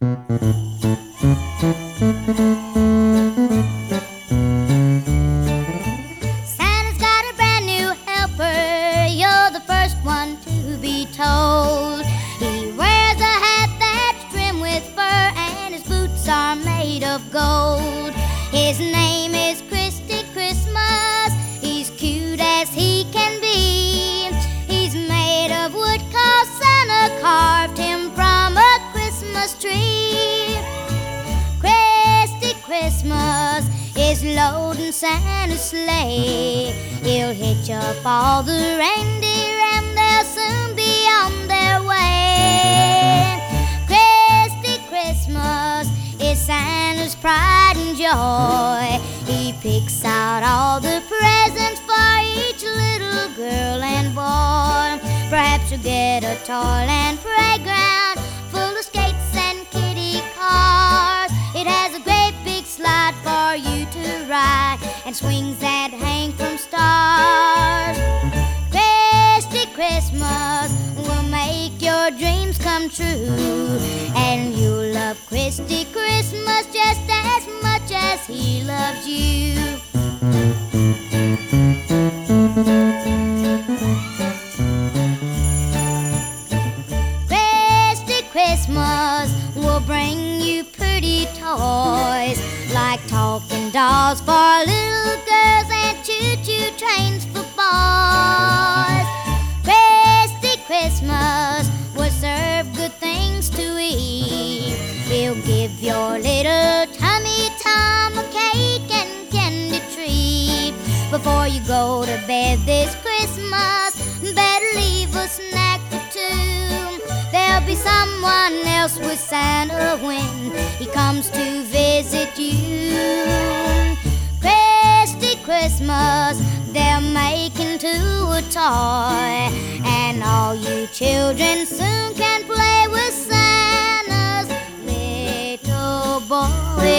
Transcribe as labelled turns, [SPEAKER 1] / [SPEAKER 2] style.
[SPEAKER 1] Santa's got a brand new helper. You're the first one to be told. He wears a hat that's trimmed with fur, and his boots are made of gold. His name is Christy Christmas. He's cute as he can be. He's made of wood 'cause Santa carved him from a Christmas tree. Christy Christmas is loading Santa's sleigh. He'll hitch up all the reindeer and they'll soon be on their way. Christy Christmas is Santa's pride and joy. He picks out all the presents for each little girl and boy. Perhaps you'll get a toyland playground full of skates and kiddie cars. It has a great big slide for you to ride and swings that hang from stars. Christy Christmas will make your dreams come true, and you'll love Christy Christmas just as much as he loves you. Christy Christmas will bring you pretty toys like talking dolls for little girls and choo-choo trains for boys. Christy Christmas will serve good things to eat. He'll give your little tummy Tom a cake and candy treat. Before you go to bed this Christmas, better leave a snack for two. There'll be someone else with Santa when he comes to visit you. Christy Christmas, they'll make into a toy, and all you children soon can play with Santa's little boy.